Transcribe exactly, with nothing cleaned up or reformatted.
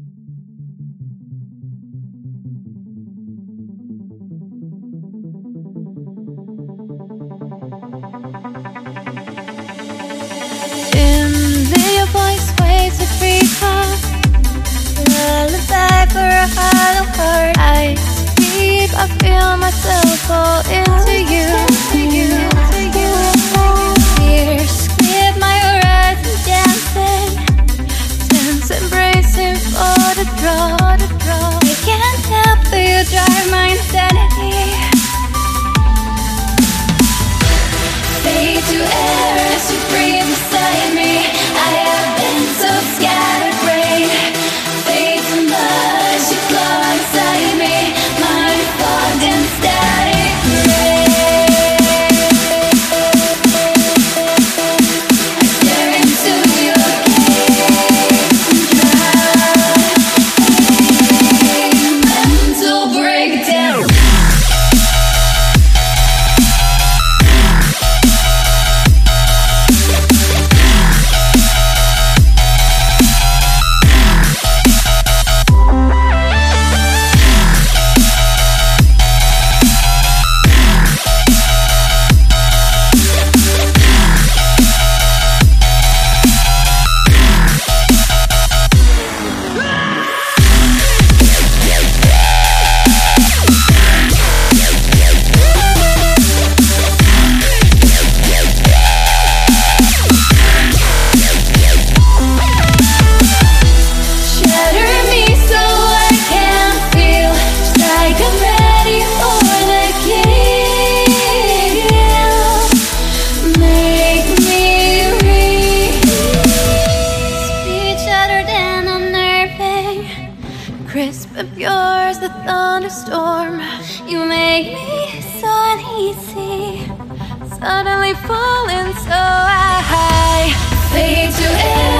I feel myself fall into you. Tears skip my horizon, dancing, tense, embracing for the draw. I can't help but you drive my insanity. Fade to air as you breathe beside me. I have been so scattered brain. Fade to mud as you claw inside me. Mind fogged in static rain. I stare into your gaze and drown. Mental breakdown. Crisp and pure as the thunderstorm. You make me so uneasy, suddenly falling so high. Fade to air